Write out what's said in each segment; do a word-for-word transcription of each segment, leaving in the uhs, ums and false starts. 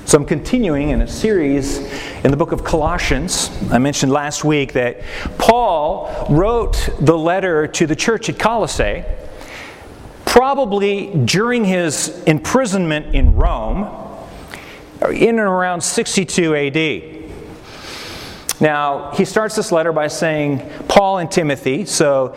So I'm continuing in a series in the book of Colossians. I mentioned last week that Paul wrote the letter to the church at Colossae probably during his imprisonment in Rome, in and around sixty-two A D. Now, he starts this letter by saying Paul and Timothy. So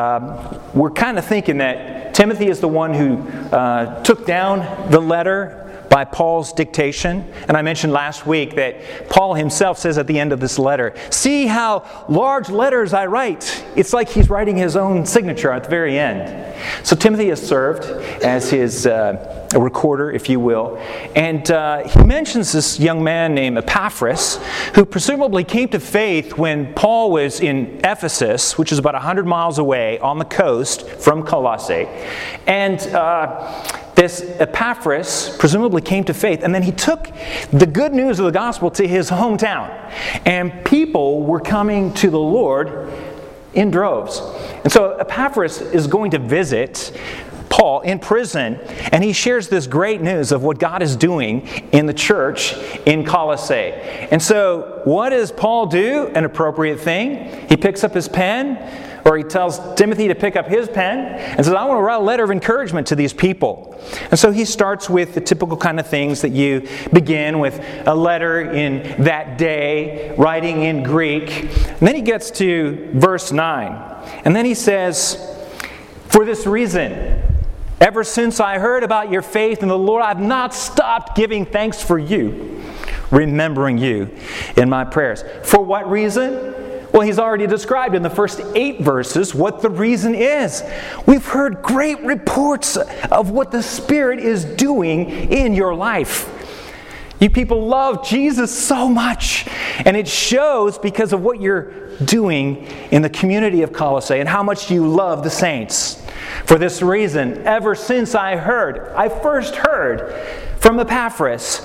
um, we're kind of thinking that Timothy is the one who uh, took down the letter by Paul's dictation. And I mentioned last week that Paul himself says at the end of this letter, "See how large letters I write." It's like he's writing his own signature at the very end. So Timothy has served as his uh, a recorder, if you will. And uh, he mentions this young man named Epaphras, who presumably came to faith when Paul was in Ephesus, which is about one hundred miles away on the coast from Colossae. And uh, this Epaphras presumably came to faith, and then he took the good news of the gospel to his hometown. And people were coming to the Lord in droves. And so Epaphras is going to visit Paul in prison, and he shares this great news of what God is doing in the church in Colossae. And so what does Paul do? An appropriate thing. He picks up his pen, or he tells Timothy to pick up his pen and says, "I want to write a letter of encouragement to these people." And so he starts with the typical kind of things that you begin with, a letter in that day, writing in Greek. And then he gets to verse nine. And then he says, "For this reason, ever since I heard about your faith in the Lord, I've not stopped giving thanks for you, remembering you in my prayers." For what reason? Well, he's already described in the first eight verses what the reason is. We've heard great reports of what the Spirit is doing in your life. You people love Jesus so much, and it shows because of what you're doing in the community of Colossae and how much you love the saints. For this reason, ever since I heard, I first heard from Epaphras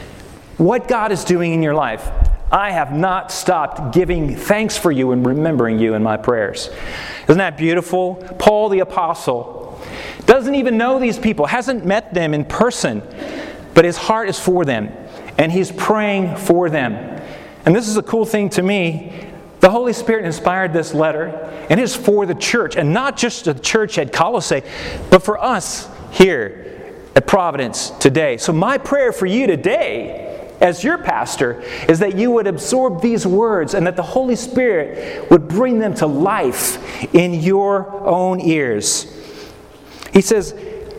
what God is doing in your life, I have not stopped giving thanks for you and remembering you in my prayers. Isn't that beautiful? Paul the Apostle doesn't even know these people, hasn't met them in person, but his heart is for them, and he's praying for them. And this is a cool thing to me. The Holy Spirit inspired this letter, and it's for the church, and not just the church at Colossae, but for us here at Providence today. So my prayer for you today, as your pastor, is that you would absorb these words and that the Holy Spirit would bring them to life in your own ears. He says,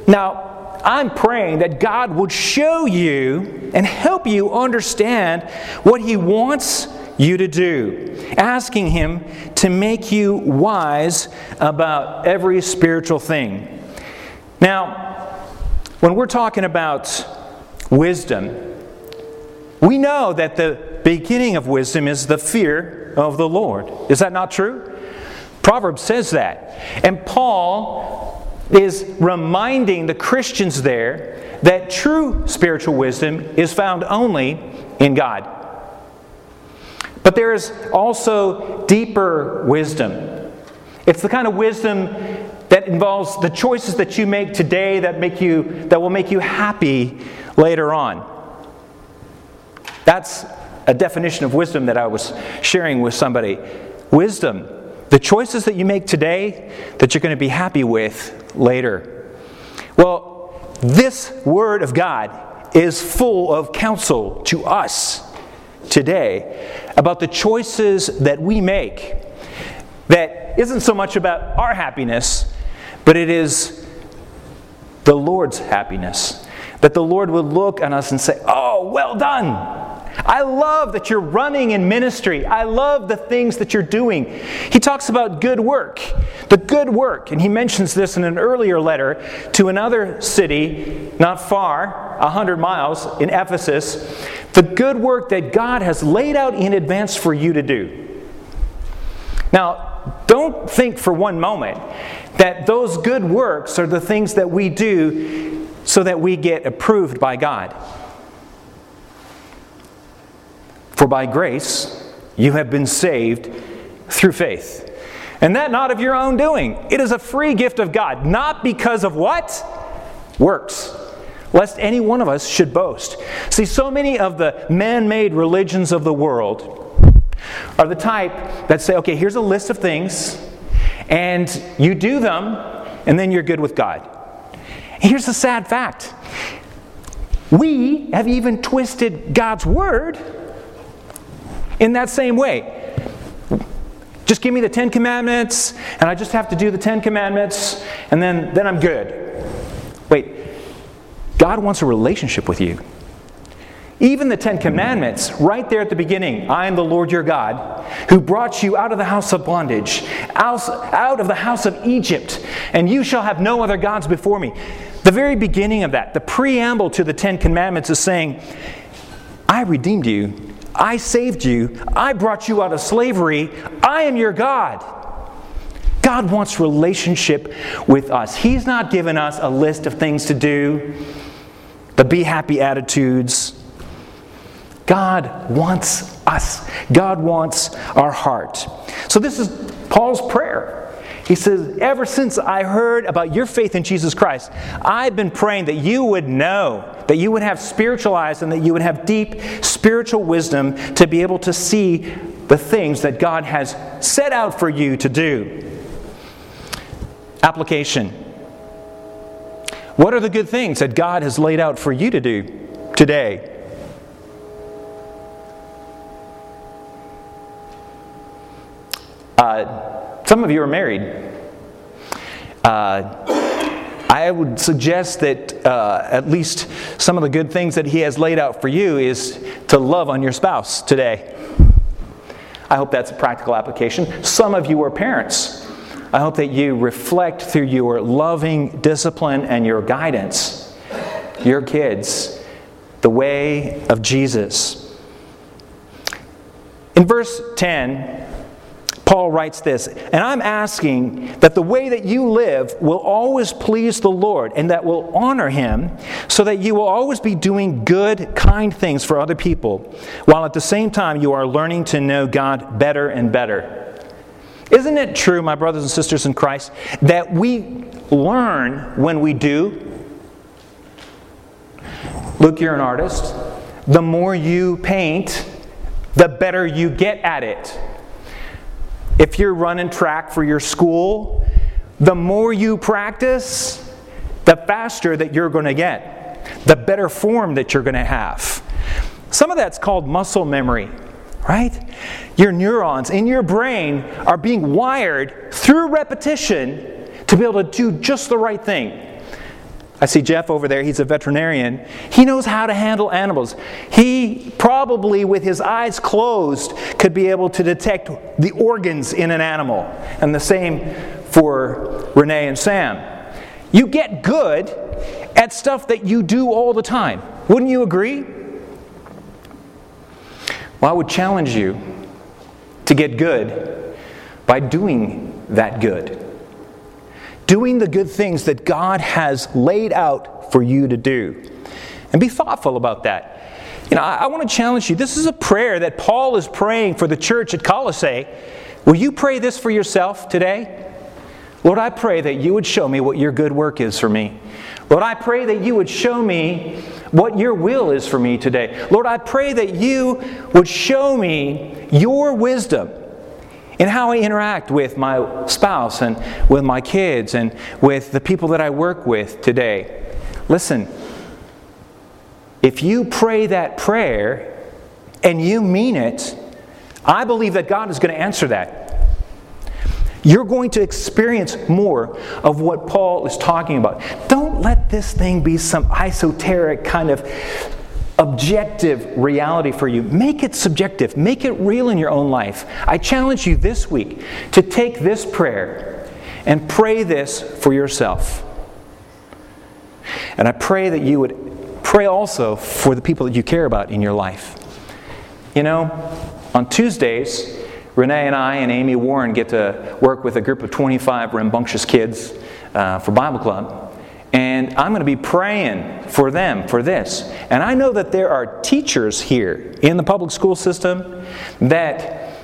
now, I'm praying that God would show you and help you understand what He wants you to do, asking Him to make you wise about every spiritual thing. Now, when we're talking about wisdom, we know that the beginning of wisdom is the fear of the Lord. Is that not true? Proverbs says that. And Paul is reminding the Christians there that true spiritual wisdom is found only in God. But there is also deeper wisdom. It's the kind of wisdom that involves the choices that you make today that make you that will make you happy later on. That's a definition of wisdom that I was sharing with somebody. Wisdom, the choices that you make today that you're going to be happy with later. Well, this Word of God is full of counsel to us today about the choices that we make that isn't so much about our happiness, but it is the Lord's happiness. That the Lord would look on us and say, "Oh, well done. I love that you're running in ministry. I love the things that you're doing." He talks about good work, the good work. And he mentions this in an earlier letter to another city, not far, a hundred miles, in Ephesus. The good work that God has laid out in advance for you to do. Now, don't think for one moment that those good works are the things that we do so that we get approved by God. For by grace you have been saved through faith. And that not of your own doing. It is a free gift of God, not because of what? Works. lest any one of us should boast. See, so many of the man-made religions of the world are the type that say, okay, here's a list of things, and you do them, and then you're good with God. Here's the sad fact. We have even twisted God's Word in that same way. Just give me the Ten Commandments, and I just have to do the Ten Commandments, and then, then I'm good. Wait, God wants a relationship with you. Even the Ten Commandments, right there at the beginning, I am the Lord your God, who brought you out of the house of bondage, out of the house of Egypt, and you shall have no other gods before me. The very beginning of that, the preamble to the Ten Commandments is saying, I redeemed you, I saved you, I brought you out of slavery, I am your God. God wants relationship with us. He's not given us a list of things to do, the be happy attitudes. God wants us. God wants our heart. So this is Paul's prayer. He says, ever since I heard about your faith in Jesus Christ, I've been praying that you would know, that you would have spiritual eyes, and that you would have deep spiritual wisdom to be able to see the things that God has set out for you to do. Application. What are the good things that God has laid out for you to do today? Uh, some of you are married. Uh, I would suggest that uh, at least some of the good things that He has laid out for you is to love on your spouse today. I hope that's a practical application. Some of you are parents. I hope that you reflect through your loving discipline and your guidance, your kids, the way of Jesus. In verse ten, Paul writes this, and I'm asking that the way that you live will always please the Lord and that will honor Him, so that you will always be doing good, kind things for other people, while at the same time you are learning to know God better and better. Isn't it true, my brothers and sisters in Christ, that we learn when we do? Luke, you're an artist. The more you paint, the better you get at it. If you're running track for your school, the more you practice, the faster that you're going to get, the better form that you're going to have. Some of that's called muscle memory, right? Your neurons in your brain are being wired through repetition to be able to do just the right thing. I see Jeff over there, he's a veterinarian. He knows how to handle animals. He probably, with his eyes closed, could be able to detect the organs in an animal. And the same for Renee and Sam. You get good at stuff that you do all the time. Wouldn't you agree? Well, I would challenge you to get good by doing that good. Doing the good things that God has laid out for you to do. And be thoughtful about that. You know, I, I want to challenge you. This is a prayer that Paul is praying for the church at Colossae. Will you pray this for yourself today? Lord, I pray that you would show me what your good work is for me. Lord, I pray that you would show me what your will is for me today. Lord, I pray that you would show me your wisdom in how I interact with my spouse and with my kids and with the people that I work with today. Listen, if you pray that prayer and you mean it, I believe that God is going to answer that. You're going to experience more of what Paul is talking about. Don't let this thing be some esoteric kind of objective reality for you. Make it subjective. Make it real in your own life. I challenge you this week to take this prayer and pray this for yourself. And I pray that you would pray also for the people that you care about in your life. You know, on Tuesdays, Renee and I and Amy Warren get to work with a group of twenty-five rambunctious kids uh, for Bible Club. And I'm going to be praying for them for this. And I know that there are teachers here in the public school system that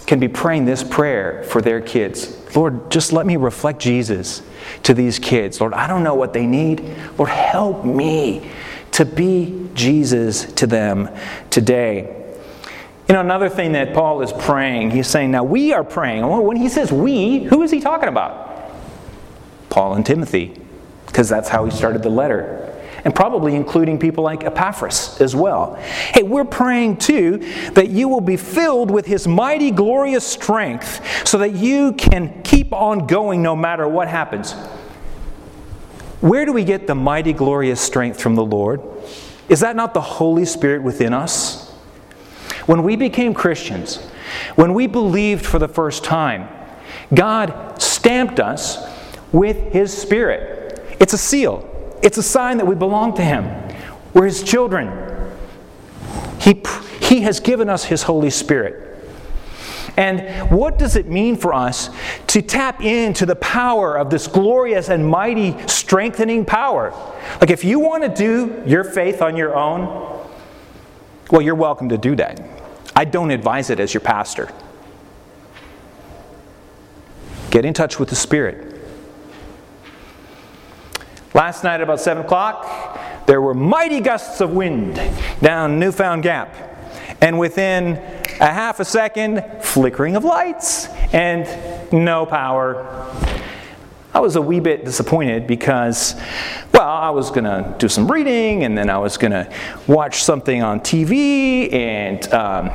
can be praying this prayer for their kids. Lord, just let me reflect Jesus to these kids. Lord, I don't know what they need. Lord, help me to be Jesus to them today. You know, another thing that Paul is praying, he's saying, now we are praying. Well, when he says we, who is he talking about? Paul and Timothy, because that's how he started the letter. And probably including people like Epaphras as well. Hey, we're praying too that you will be filled with His mighty, glorious strength so that you can keep on going no matter what happens. Where do we get the mighty, glorious strength from the Lord? Is that not the Holy Spirit within us? When we became Christians, when we believed for the first time, God stamped us with His Spirit. It's a seal. It's a sign that we belong to Him. We're His children. He, he has given us His Holy Spirit. And what does it mean for us to tap into the power of this glorious and mighty strengthening power? Like if you want to do your faith on your own, well, you're welcome to do that. I don't advise it as your pastor. Get in touch with the Spirit. Last night at about seven o'clock, there were mighty gusts of wind down Newfound Gap. And within a half a second, flickering of lights and no power. I was a wee bit disappointed because, well, I was going to do some reading and then I was going to watch something on T V and um,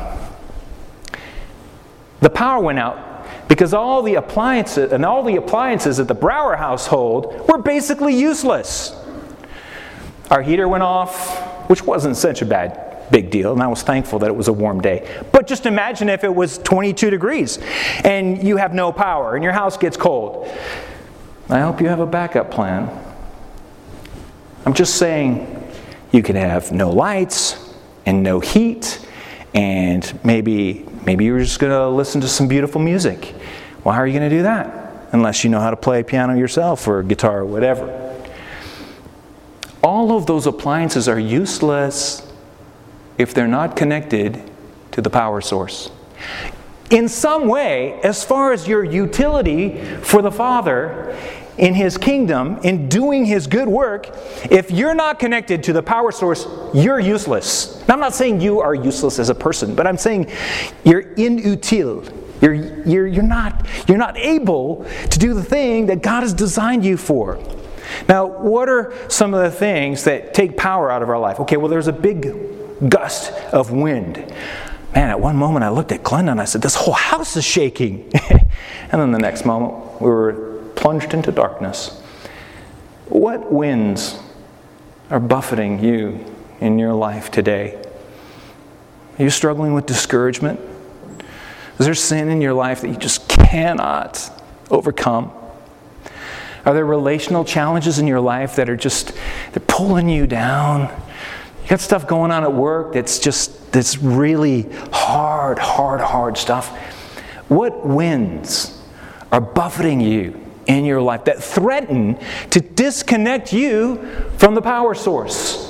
the power went out. Because all the appliances and all the appliances at the Brower household were basically useless. Our heater went off, which wasn't such a bad big deal, and I was thankful that it was a warm day. But just imagine if it was twenty-two degrees and you have no power and your house gets cold. I hope you have a backup plan. I'm just saying you could have no lights and no heat, and maybe maybe you're just going to listen to some beautiful music. Well, how are you going to do that? Unless you know how to play piano yourself or guitar or whatever. All of those appliances are useless if they're not connected to the power source. In some way, as far as your utility for the Father in His kingdom, in doing His good work, if you're not connected to the power source, you're useless. Now, I'm not saying you are useless as a person, but I'm saying you're inutile. You're, you're, you're, not, you're not able to do the thing that God has designed you for. Now, what are some of the things that take power out of our life? Okay, well, there's a big gust of wind. Man, at one moment I looked at Glenda and I said, this whole house is shaking. And then the next moment we were plunged into darkness. What winds are buffeting you in your life today? Are you struggling with discouragement? Is there sin in your life that you just cannot overcome? Are there relational challenges in your life that are just, they're pulling you down? You got stuff going on at work that's just, that's really hard, hard, hard stuff. What winds are buffeting you in your life that threaten to disconnect you from the power source?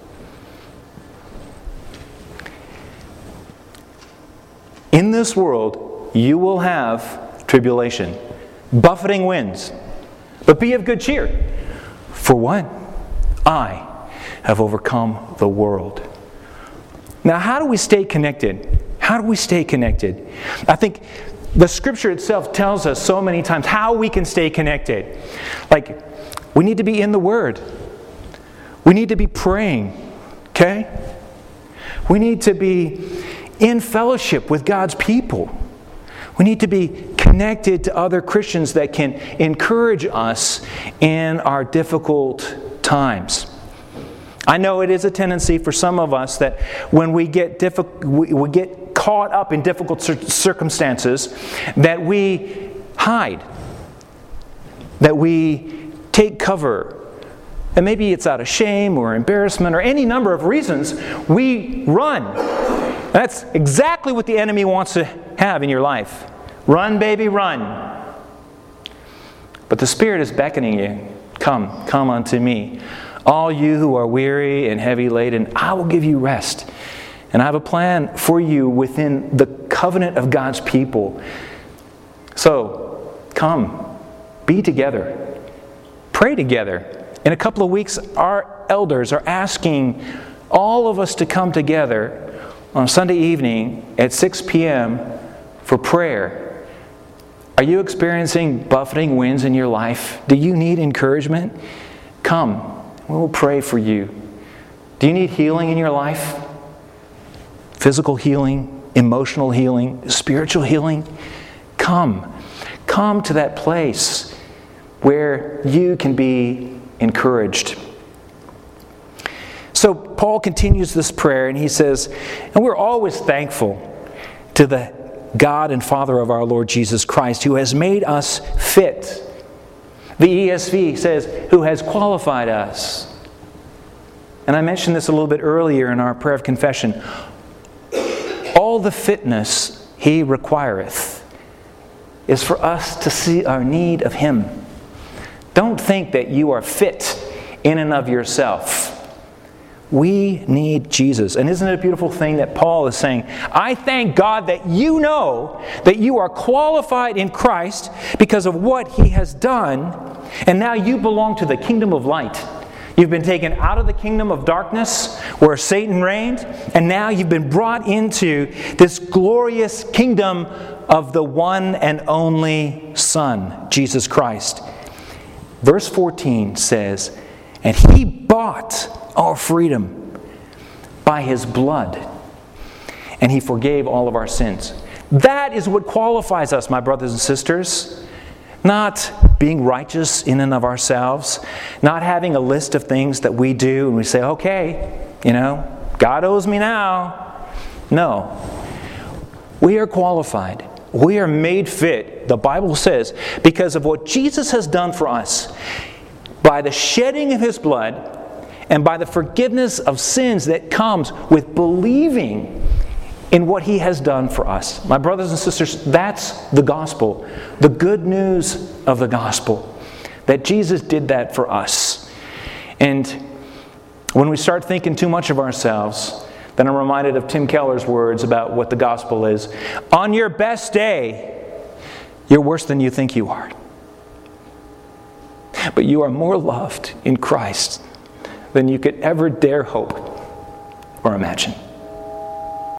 In this world, you will have tribulation, buffeting winds. But be of good cheer. For what? I have overcome the world. Now, how do we stay connected? How do we stay connected? I think the Scripture itself tells us so many times how we can stay connected. Like, we need to be in the Word. We need to be praying. Okay? We need to be in fellowship with God's people. We need to be connected to other Christians that can encourage us in our difficult times. I know it is a tendency for some of us that when we get diffi- we, we get caught up in difficult cir- circumstances, that we hide, that we take cover. And maybe it's out of shame or embarrassment or any number of reasons, we run. That's exactly what the enemy wants to have in your life. Run, baby, run. But the Spirit is beckoning you. Come, come unto me. All you who are weary and heavy laden, I will give you rest. And I have a plan for you within the covenant of God's people. So, come, be together, pray together. In a couple of weeks, our elders are asking all of us to come together on Sunday evening at six p.m. for prayer. Are you experiencing buffeting winds in your life? Do you need encouragement? Come, we will pray for you. Do you need healing in your life? Physical healing, emotional healing, spiritual healing? Come. Come to that place where you can be encouraged. So Paul continues this prayer and he says, and we're always thankful to the God and Father of our Lord Jesus Christ, who has made us fit. The E S V says, who has qualified us. And I mentioned this a little bit earlier in our prayer of confession. All the fitness He requireth is for us to see our need of Him. Don't think that you are fit in and of yourself. We need Jesus. And isn't it a beautiful thing that Paul is saying, I thank God that you know that you are qualified in Christ because of what He has done, and now you belong to the kingdom of light. You've been taken out of the kingdom of darkness where Satan reigned, and now you've been brought into this glorious kingdom of the one and only Son, Jesus Christ. Verse fourteen says, and He bought our freedom by His blood, and He forgave all of our sins. That is what qualifies us, my brothers and sisters. Not being righteous in and of ourselves, not having a list of things that we do and we say, okay, you know, God owes me now. No. We are qualified. We are made fit, the Bible says, because of what Jesus has done for us. By the shedding of His blood, and by the forgiveness of sins that comes with believing in what He has done for us. My brothers and sisters, that's the gospel. The good news of the gospel. That Jesus did that for us. And when we start thinking too much of ourselves, then I'm reminded of Tim Keller's words about what the gospel is. On your best day, you're worse than you think you are. But you are more loved in Christ than you could ever dare hope or imagine.